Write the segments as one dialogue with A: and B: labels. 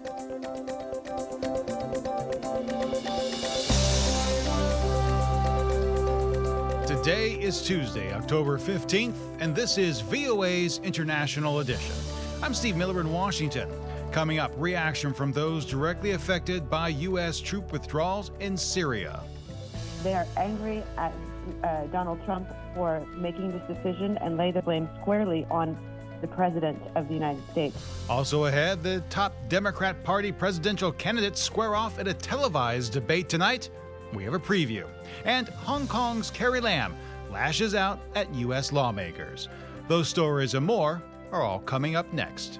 A: Today is Tuesday, October 15th, and this is VOA's International Edition. I'm Steve Miller in Washington. Coming up, reaction from those directly affected by U.S. troop withdrawals in Syria.
B: They are angry at Donald Trump for making this decision and lay the blame squarely on the President of the United States.
A: Also ahead, the top Democrat Party presidential candidates square off at a televised debate tonight. We have a preview. And Hong Kong's Carrie Lam lashes out at U.S. lawmakers. Those stories and more are all coming up next.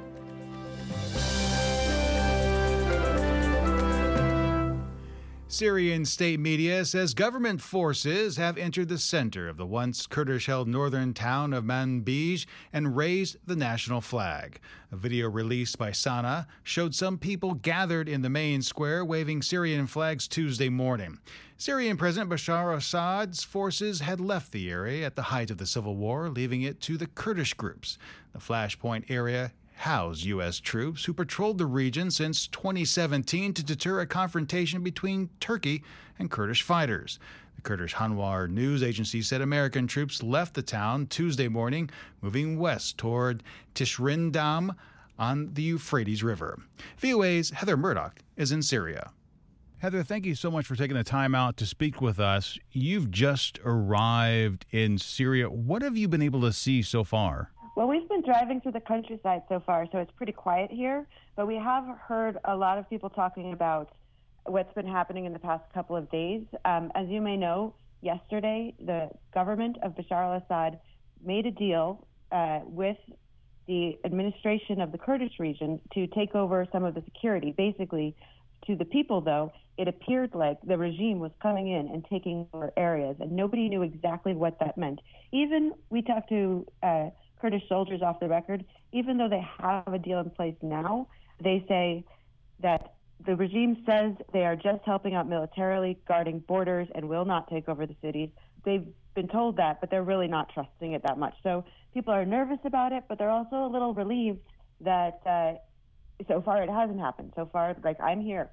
A: Syrian state media says government forces have entered the center of the once Kurdish-held northern town of Manbij and raised the national flag. A video released by Sana showed some people gathered in the main square waving Syrian flags Tuesday morning. Syrian President Bashar al-Assad's forces had left the area at the height of the civil war, leaving it to the Kurdish groups. The Flashpoint area housed U.S. troops who patrolled the region since 2017 to deter a confrontation between Turkey and Kurdish fighters. The Kurdish Hanwar news agency said American troops left the town Tuesday morning, moving west toward Tishrindam on the Euphrates River. VOA's Heather Murdoch is in Syria. Heather, thank you so much for taking the time out to speak with us. You've just arrived in Syria. What have you been able to see so far?
B: Well, we've been driving through the countryside so far, so it's pretty quiet here. But we have heard a lot of people talking about what's been happening in the past couple of days. As you may know, yesterday, the government of Bashar al-Assad made a deal with the administration of the Kurdish region to take over some of the security. Basically, to the people, though, it appeared like the regime was coming in and taking over areas, and nobody knew exactly what that meant. Even we talked to Kurdish soldiers off the record, even though they have a deal in place now, they say that the regime says they are just helping out militarily, guarding borders, and will not take over the cities. They've been told that, but they're really not trusting it that much. So people are nervous about it, but they're also a little relieved that so far it hasn't happened. So far, like, I'm here.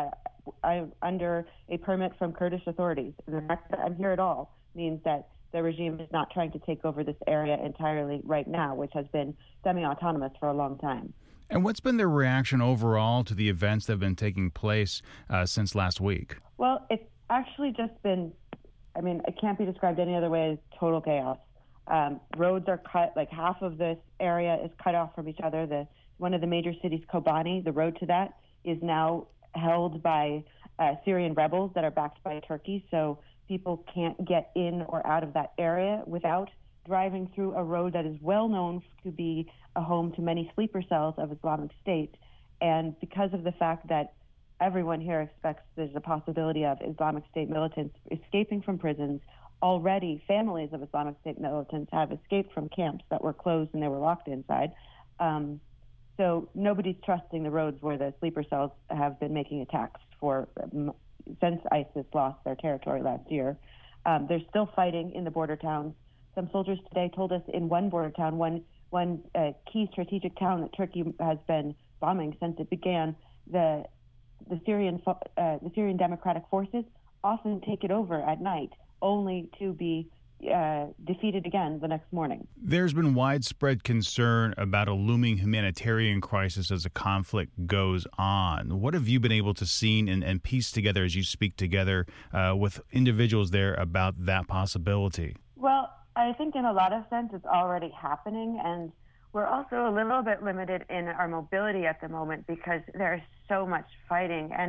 B: I'm under a permit from Kurdish authorities. And the fact that I'm here at all means that the regime is not trying to take over this area entirely right now, which has been semi-autonomous for a long time.
A: And what's been their reaction overall to the events that have been taking place since last week?
B: Well, it's actually just been, it can't be described any other way as total chaos. Roads are cut, like half of this area is cut off from each other. One of the major cities, Kobani, the road to that is now held by Syrian rebels that are backed by Turkey. So people can't get in or out of that area without driving through a road that is well known to be a home to many sleeper cells of Islamic State. And because of the fact that everyone here expects there's a possibility of Islamic State militants escaping from prisons, already families of Islamic State militants have escaped from camps that were closed and they were locked inside. So nobody's trusting the roads where the sleeper cells have been making attacks since ISIS lost their territory last year. They're still fighting in the border towns. Some soldiers today told us in one border town, one key strategic town that Turkey has been bombing since it began, the Syrian Democratic Forces often take it over at night, only to be defeated again the next morning.
A: There's been widespread concern about a looming humanitarian crisis as the conflict goes on. What have you been able to see and piece together as you speak together with individuals there about that possibility?
B: Well, I think in a lot of sense it's already happening, and we're also a little bit limited in our mobility at the moment because there's so much fighting, and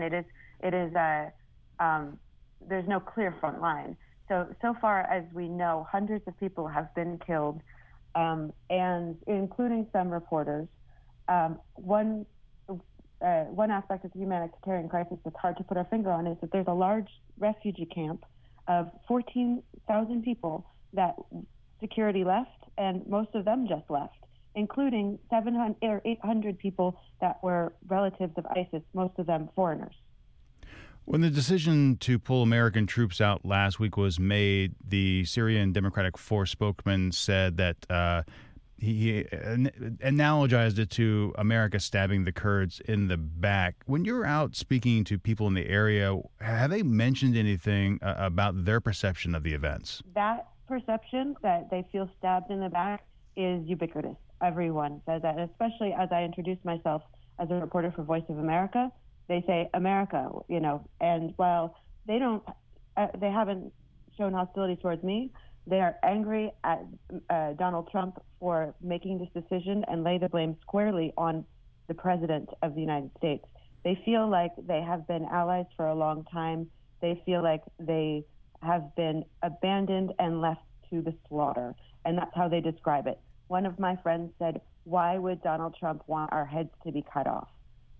B: there's no clear front line. So far as we know, hundreds of people have been killed, and including some reporters. One aspect of the humanitarian crisis that's hard to put our finger on is that there's a large refugee camp of 14,000 people that security left, and most of them just left, including 700 or 800 people that were relatives of ISIS, most of them foreigners.
A: When the decision to pull American troops out last week was made, the Syrian Democratic Force spokesman said that he analogized it to America stabbing the Kurds in the back. When you're out speaking to people in the area, have they mentioned anything about their perception of the events?
B: That perception that they feel stabbed in the back is ubiquitous. Everyone says that, especially as I introduce myself as a reporter for Voice of America. They say America, and while they haven't shown hostility towards me, they are angry at Donald Trump for making this decision and lay the blame squarely on the President of the United States. They feel like they have been allies for a long time. They feel like they have been abandoned and left to the slaughter, and that's how they describe it. One of my friends said, "Why would Donald Trump want our heads to be cut off?"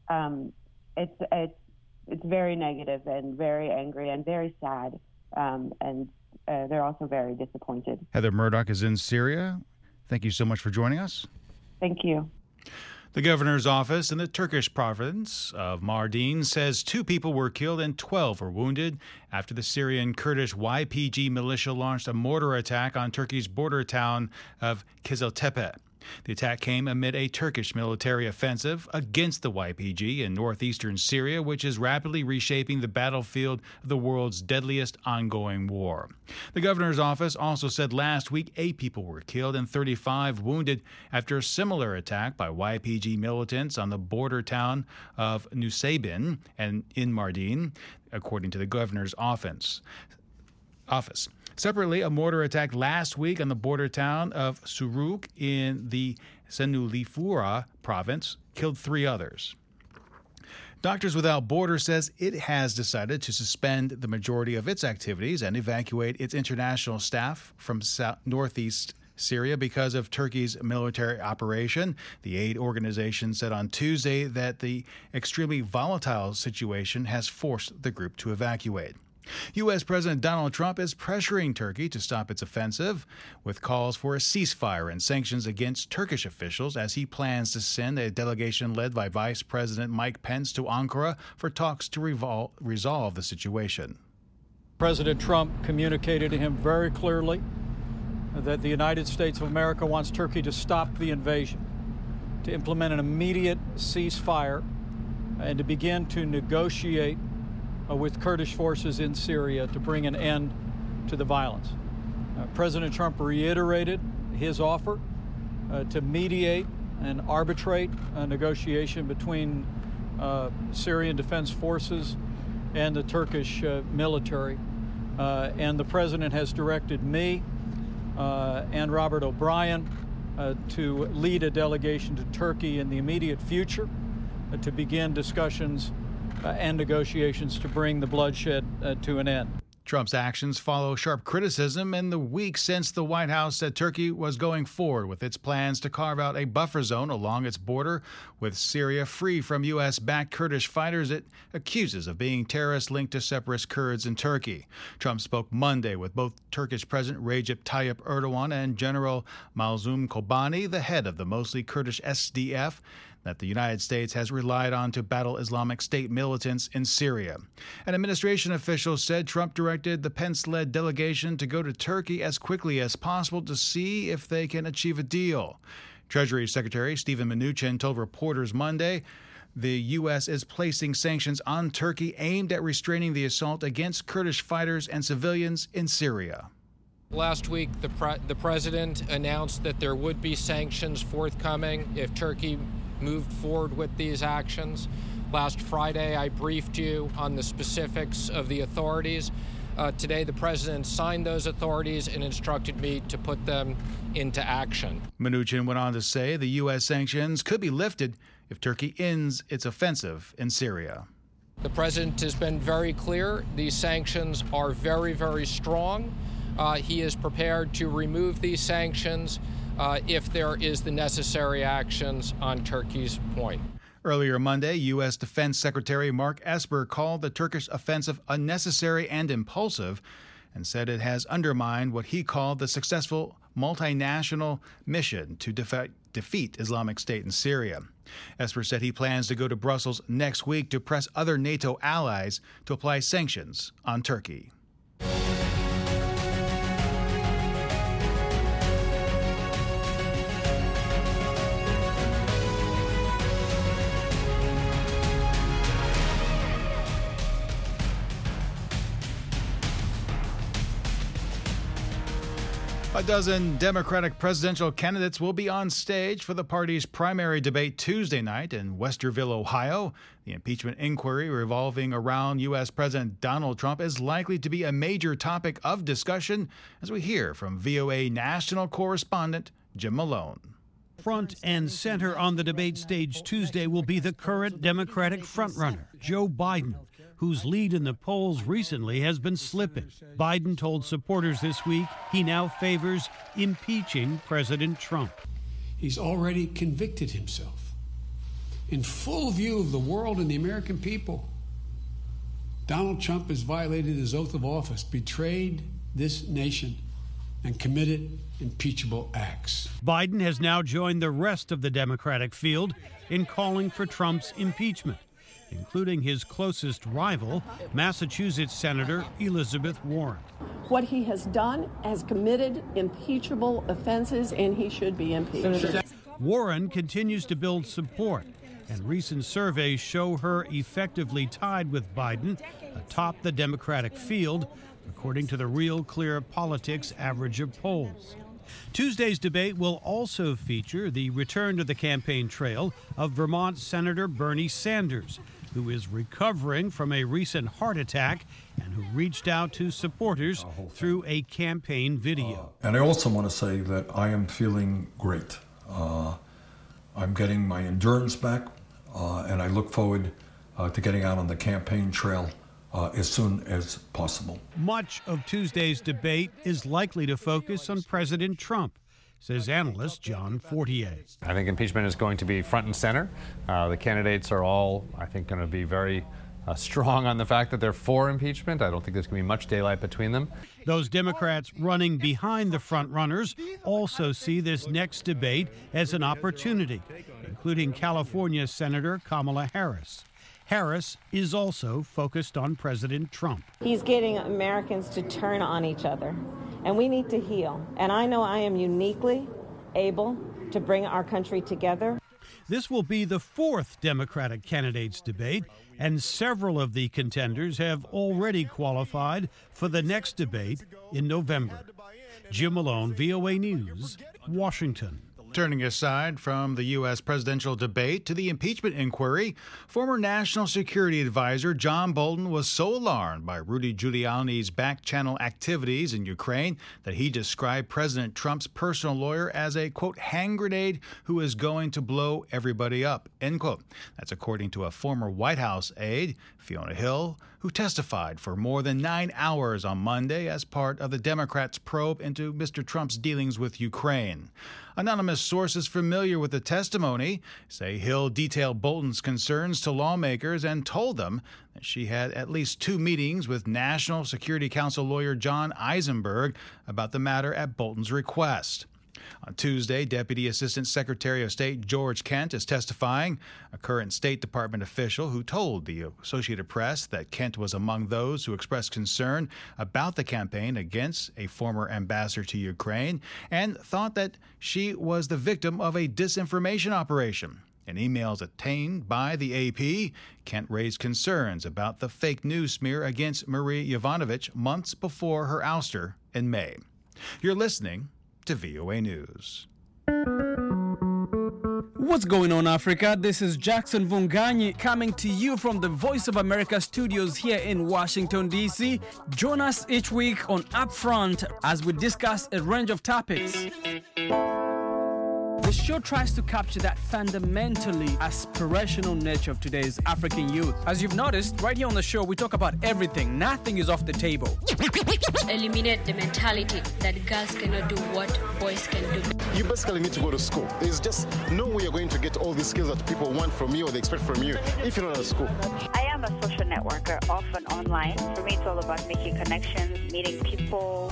B: It's very negative and very angry and very sad, and they're also very disappointed.
A: Heather Murdock is in Syria. Thank you so much for joining us.
B: Thank you.
A: The governor's office in the Turkish province of Mardin says 2 people were killed and 12 were wounded after the Syrian Kurdish YPG militia launched a mortar attack on Turkey's border town of Kiziltepe. The attack came amid a Turkish military offensive against the YPG in northeastern Syria, which is rapidly reshaping the battlefield of the world's deadliest ongoing war. The governor's office also said last week 8 people were killed and 35 wounded after a similar attack by YPG militants on the border town of Nusaybin and in Mardin, according to the governor's office. Separately, a mortar attack last week on the border town of Suruk in the Senulifura province killed 3 others. Doctors Without Borders says it has decided to suspend the majority of its activities and evacuate its international staff from northeast Syria because of Turkey's military operation. The aid organization said on Tuesday that the extremely volatile situation has forced the group to evacuate. U.S. President Donald Trump is pressuring Turkey to stop its offensive with calls for a ceasefire and sanctions against Turkish officials as he plans to send a delegation led by Vice President Mike Pence to Ankara for talks to resolve the situation.
C: President Trump communicated to him very clearly that the United States of America wants Turkey to stop the invasion, to implement an immediate ceasefire, and to begin to negotiate with Kurdish forces in Syria to bring an end to the violence. President Trump reiterated his offer to mediate and arbitrate a negotiation between Syrian Defense Forces and the Turkish military. And the president has directed me and Robert O'Brien to lead a delegation to Turkey in the immediate future to begin discussions and negotiations to bring the bloodshed to an end.
A: Trump's actions follow sharp criticism in the week since the White House said Turkey was going forward with its plans to carve out a buffer zone along its border with Syria free from U.S.-backed Kurdish fighters it accuses of being terrorists linked to separatist Kurds in Turkey. Trump spoke Monday with both Turkish President Recep Tayyip Erdogan and General Mazlum Kobani, the head of the mostly Kurdish SDF, that the United States has relied on to battle Islamic State militants in Syria. An administration official said Trump directed the Pence-led delegation to go to Turkey as quickly as possible to see if they can achieve a deal. Treasury Secretary Steven Mnuchin told reporters Monday the U.S. is placing sanctions on Turkey aimed at restraining the assault against Kurdish fighters and civilians in Syria.
D: Last week, the president announced that there would be sanctions forthcoming if Turkey moved forward with these actions. Last Friday, I briefed you on the specifics of the authorities. Today, the president signed those authorities and instructed me to put them into action.
A: Mnuchin went on to say the U.S. sanctions could be lifted if Turkey ends its offensive in Syria.
D: The president has been very clear. These sanctions are very, very strong. He is prepared to remove these sanctions if there is the necessary actions on Turkey's point.
A: Earlier Monday, U.S. Defense Secretary Mark Esper called the Turkish offensive unnecessary and impulsive and said it has undermined what he called the successful multinational mission to defeat Islamic State in Syria. Esper said he plans to go to Brussels next week to press other NATO allies to apply sanctions on Turkey. A dozen Democratic presidential candidates will be on stage for the party's primary debate Tuesday night in Westerville, Ohio. The impeachment inquiry revolving around U.S. President Donald Trump is likely to be a major topic of discussion, as we hear from VOA national correspondent Jim Malone.
E: Front and center on the debate stage Tuesday will be the current Democratic frontrunner, Joe Biden, whose lead in the polls recently has been slipping. Biden told supporters this week he now favors impeaching President Trump.
F: He's already convicted himself. In full view of the world and the American people, Donald Trump has violated his oath of office, betrayed this nation, and committed impeachable acts.
E: Biden has now joined the rest of the Democratic field in calling for Trump's impeachment, including his closest rival, Massachusetts Senator Elizabeth Warren.
G: What he has done has committed impeachable offenses, and he should be impeached.
E: Warren continues to build support, and recent surveys show her effectively tied with Biden atop the Democratic field, according to the Real Clear Politics average of polls. Tuesday's debate will also feature the return to the campaign trail of Vermont Senator Bernie Sanders, who is recovering from a recent heart attack and who reached out to supporters through a campaign video.
H: And I also want to say that I am feeling great. I'm getting my endurance back, and I look forward to getting out on the campaign trail as soon as possible.
E: Much of Tuesday's debate is likely to focus on President Trump, says analyst John Fortier.
I: I think impeachment is going to be front and center. The candidates are all, I think, going to be very strong on the fact that they're for impeachment. I don't think there's going to be much daylight between them.
E: Those Democrats running behind the front runners also see this next debate as an opportunity, including California Senator Kamala Harris. Harris is also focused on President Trump.
J: He's getting Americans to turn on each other, and we need to heal. And I know I am uniquely able to bring our country together.
E: This will be the fourth Democratic candidates debate, and several of the contenders have already qualified for the next debate in November. Jim Malone, VOA News, Washington.
A: Turning aside from the U.S. presidential debate to the impeachment inquiry, former National Security Advisor John Bolton was so alarmed by Rudy Giuliani's back-channel activities in Ukraine that he described President Trump's personal lawyer as a, quote, hand grenade who is going to blow everybody up, end quote. That's according to a former White House aide, Fiona Hill, who testified for more than 9 hours on Monday as part of the Democrats' probe into Mr. Trump's dealings with Ukraine. Anonymous sources familiar with the testimony say Hill detailed Bolton's concerns to lawmakers and told them that she had at least 2 meetings with National Security Council lawyer John Eisenberg about the matter at Bolton's request. On Tuesday, Deputy Assistant Secretary of State George Kent is testifying, a current State Department official who told the Associated Press that Kent was among those who expressed concern about the campaign against a former ambassador to Ukraine and thought that she was the victim of a disinformation operation. In emails obtained by the AP, Kent raised concerns about the fake news smear against Marie Yovanovitch months before her ouster in May. You're listening to VOA News.
K: What's going on, Africa? This is Jackson Vunganyi coming to you from the Voice of America studios here in Washington, D.C. Join us each week on Upfront as we discuss a range of topics. The show tries to capture that fundamentally aspirational nature of today's African youth. As you've noticed, right here on the show, we talk about everything. Nothing is off the table.
L: Eliminate the mentality that girls cannot do what boys can do.
M: You basically need to go to school. There's just no way you're going to get all these skills that people want from you or they expect from you if you're not at school.
N: I am a social networker, often online. For me, it's all about making connections, meeting people.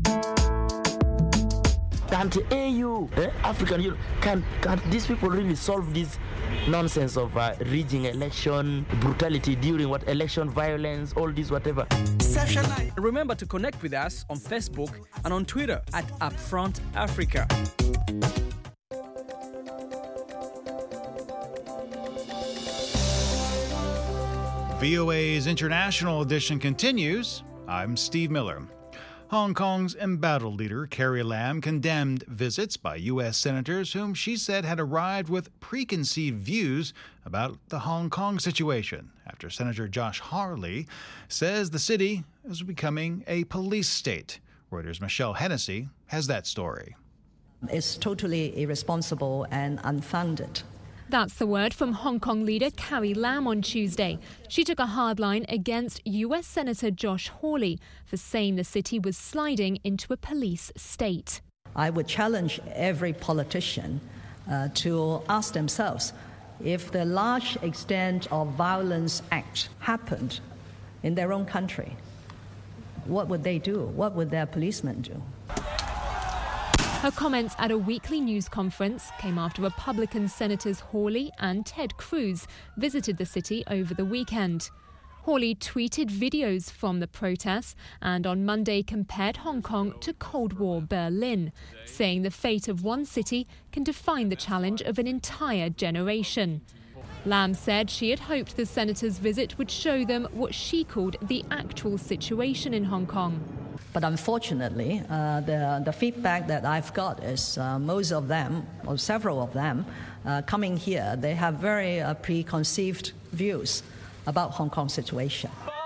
O: Can't AU, African Union, can these people really solve this nonsense of rigging election, brutality during what election violence, all this whatever?
K: Remember to connect with us on Facebook and on Twitter at Upfront Africa.
A: VOA's International Edition continues. I'm Steve Miller. Hong Kong's embattled leader, Carrie Lam, condemned visits by U.S. senators whom she said had arrived with preconceived views about the Hong Kong situation, after Senator Josh Hawley says the city is becoming a police state. Reuters' Michelle Hennessy has that story.
P: It's totally irresponsible and unfounded.
Q: That's the word from Hong Kong leader Carrie Lam on Tuesday. She took a hard line against U.S. Senator Josh Hawley for saying the city was sliding into a police state.
P: I would challenge every politician to ask themselves, if the large extent of violence act happened in their own country, what would they do? What would their policemen do?
Q: Her comments at a weekly news conference came after Republican Senators Hawley and Ted Cruz visited the city over the weekend. Hawley tweeted videos from the protests and on Monday compared Hong Kong to Cold War Berlin, saying the fate of one city can define the challenge of an entire generation. Lam said she had hoped the senators' visit would show them what she called the actual situation in Hong Kong.
P: But unfortunately, the feedback that I've got is most of them, or several of them, coming here, they have very preconceived views about Hong Kong's situation.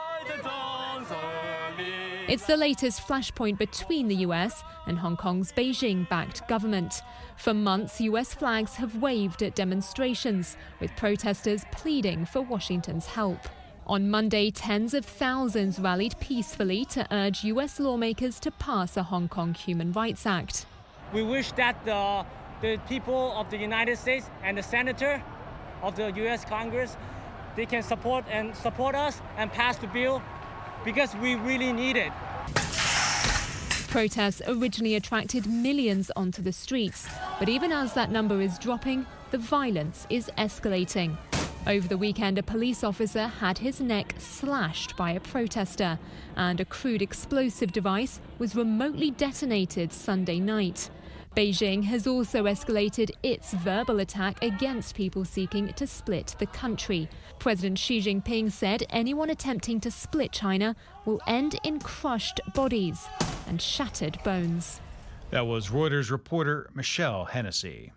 Q: It's the latest flashpoint between the US and Hong Kong's Beijing-backed government. For months, US flags have waved at demonstrations, with protesters pleading for Washington's help. On Monday, tens of thousands rallied peacefully to urge US lawmakers to pass a Hong Kong Human Rights Act.
R: We wish that the people of the United States and the senator of the US Congress, they can support us and pass the bill because we really need it.
Q: Protests originally attracted millions onto the streets, but even as that number is dropping, the violence is escalating. Over the weekend, a police officer had his neck slashed by a protester, and a crude explosive device was remotely detonated Sunday night. Beijing has also escalated its verbal attack against people seeking to split the country. President Xi Jinping said anyone attempting to split China will end in crushed bodies and shattered bones.
A: That was Reuters reporter Michelle Hennessy.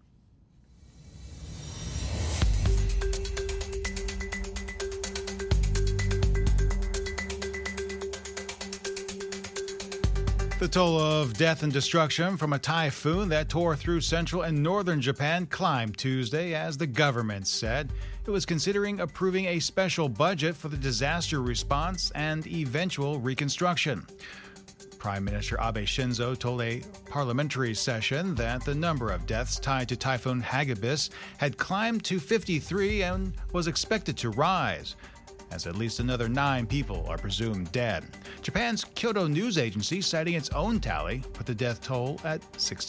A: The toll of death and destruction from a typhoon that tore through central and northern Japan climbed Tuesday as the government said it was considering approving a special budget for the disaster response and eventual reconstruction. Prime Minister Abe Shinzo told a parliamentary session that the number of deaths tied to Typhoon Hagibis had climbed to 53 and was expected to rise, as at least another 9 people are presumed dead. Japan's Kyodo News Agency, citing its own tally, put the death toll at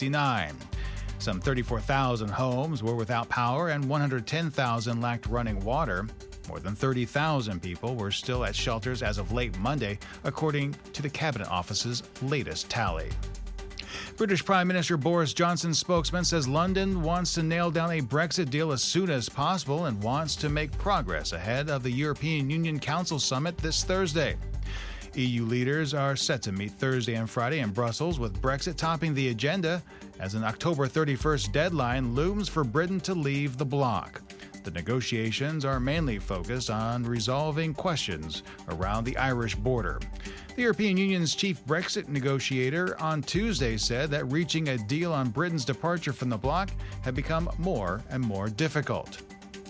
A: 69. Some 34,000 homes were without power and 110,000 lacked running water. More than 30,000 people were still at shelters as of late Monday, according to the Cabinet Office's latest tally. British Prime Minister Boris Johnson's spokesman says London wants to nail down a Brexit deal as soon as possible and wants to make progress ahead of the European Union Council summit this Thursday. EU leaders are set to meet Thursday and Friday in Brussels, with Brexit topping the agenda as an October 31st deadline looms for Britain to leave the bloc. The negotiations are mainly focused on resolving questions around the Irish border. The European Union's chief Brexit negotiator on Tuesday said that reaching a deal on Britain's departure from the bloc had become more and more difficult.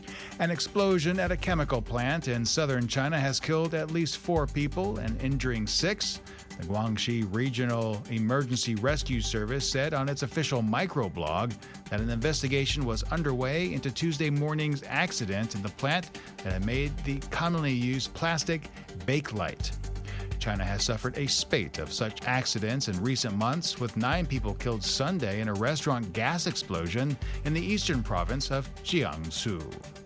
A: An explosion at a chemical plant in southern China has killed at least 4 people and injuring 6. The Guangxi Regional Emergency Rescue Service said on its official microblog that an investigation was underway into Tuesday morning's accident in the plant that had made the commonly used plastic Bakelite. China has suffered a spate of such accidents in recent months, with 9 people killed Sunday in a restaurant gas explosion in the eastern province of Jiangsu.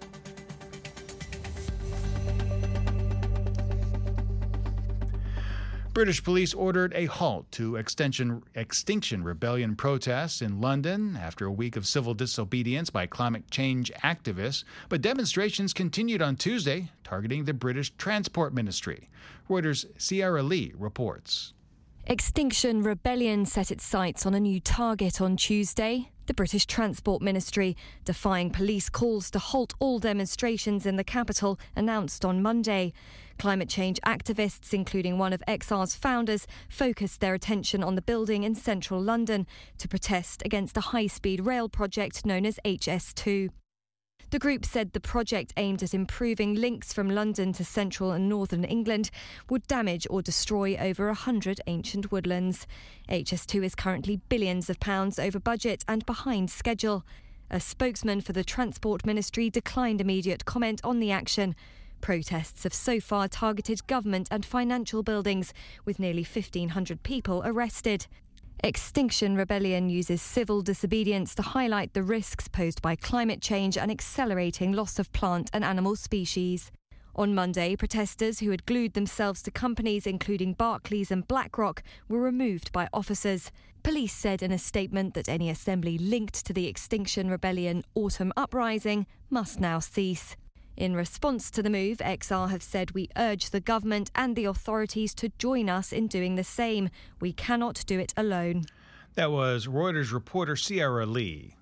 A: British police ordered a halt to Extinction Rebellion protests in London after a week of civil disobedience by climate change activists, but demonstrations continued on Tuesday, targeting the British Transport Ministry. Reuters' Sierra Lee reports.
S: Extinction Rebellion set its sights on a new target on Tuesday. The British Transport Ministry, defying police calls to halt all demonstrations in the capital, announced on Monday. Climate change activists, including one of XR's founders, focused their attention on the building in central London to protest against a high-speed rail project known as HS2. The group said the project aimed at improving links from London to central and northern England would damage or destroy over 100 ancient woodlands. HS2 is currently billions of pounds over budget and behind schedule. A spokesman for the Transport Ministry declined immediate comment on the action. Protests have so far targeted government and financial buildings, with nearly 1,500 people arrested. Extinction Rebellion uses civil disobedience to highlight the risks posed by climate change and accelerating loss of plant and animal species. On Monday, protesters who had glued themselves to companies including Barclays and BlackRock were removed by officers. Police said in a statement that any assembly linked to the Extinction Rebellion autumn uprising must now cease. In response to the move, XR have said, "We urge the government and the authorities to join us in doing the same. We cannot do it alone."
A: That was Reuters reporter Sierra Lee.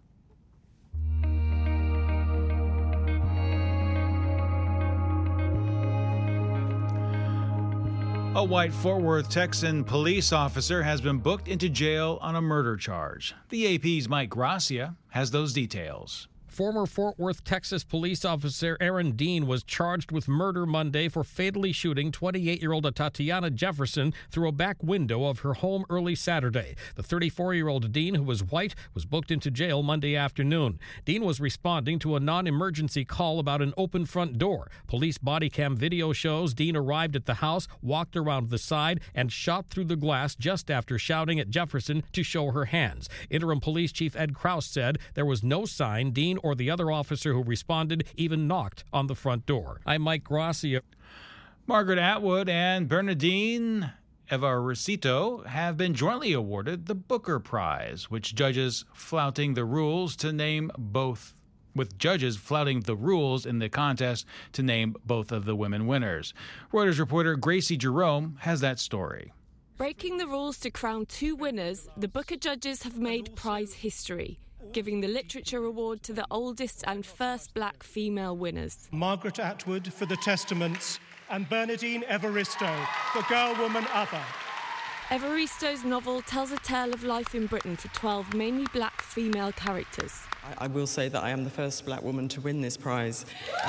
A: A white Fort Worth Texan police officer has been booked into jail on a murder charge. The AP's Mike Gracia has those details.
T: Former Fort Worth, Texas police officer Aaron Dean was charged with murder Monday for fatally shooting 28-year-old Tatiana Jefferson through a back window of her home early Saturday. The 34-year-old Dean, who was white, was booked into jail Monday afternoon. Dean was responding to a non-emergency call about an open front door. Police body cam video shows Dean arrived at the house, walked around the side, and shot through the glass just after shouting at Jefferson to show her hands. Interim Police Chief Ed Kraus said there was no sign Dean or the other officer who responded even knocked on the front door. I'm Mike Gracia.
A: Margaret Atwood and Bernardine Evaristo have been jointly awarded the Booker Prize, with judges flouting the rules in the contest to name both of the women winners. Reuters reporter Gracie Jerome has that story.
U: Breaking the rules to crown two winners, the Booker judges have made prize history, giving the Literature Award to the oldest and first black female winners.
V: Margaret Atwood for The Testaments and Bernardine Evaristo for Girl, Woman, Other.
U: Evaristo's novel tells a tale of life in Britain for 12 mainly black female characters.
W: I will say that I am the first black woman to win this prize.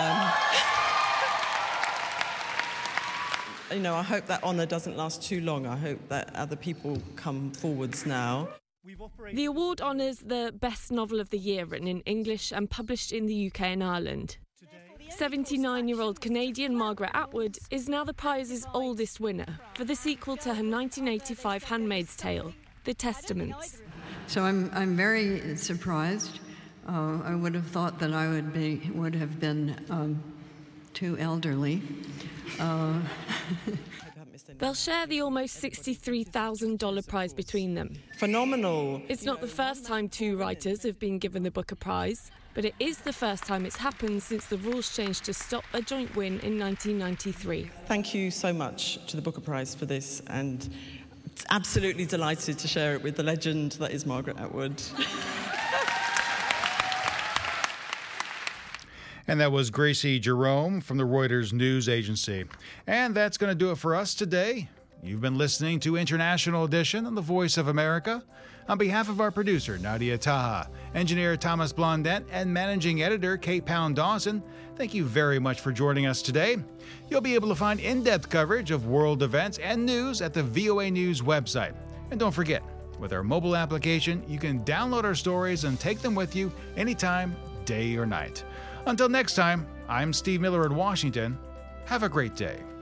W: I hope that honour doesn't last too long. I hope that other people come forwards now.
U: The award honours the best novel of the year written in English and published in the UK and Ireland. 79-year-old Canadian Margaret Atwood is now the prize's oldest winner for the sequel to her 1985 Handmaid's Tale, The Testaments.
X: So I'm very surprised. I would have thought that I would have been too elderly.
U: They'll share the almost $63,000 prize between them.
W: Phenomenal.
U: It's not the first time two writers have been given the Booker Prize, but it is the first time it's happened since the rules changed to stop a joint win in 1993.
W: Thank you so much to the Booker Prize for this, and absolutely delighted to share it with the legend that is Margaret Atwood.
A: And that was Gracie Jerome from the Reuters News Agency. And that's going to do it for us today. You've been listening to International Edition on the Voice of America. On behalf of our producer, Nadia Taha, engineer Thomas Blondet, and managing editor Kate Pound-Dawson, thank you very much for joining us today. You'll be able to find in-depth coverage of world events and news at the VOA News website. And don't forget, with our mobile application, you can download our stories and take them with you anytime, day or night. Until next time, I'm Steve Miller in Washington. Have a great day.